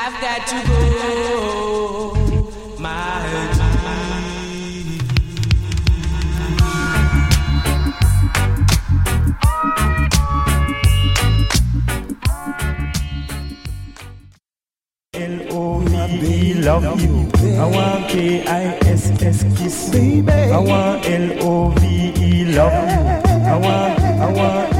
I've got to go, my L-O-V-E, love you. I want K-I-S-S, kiss, baby. I want L-O-V-E, love you. I want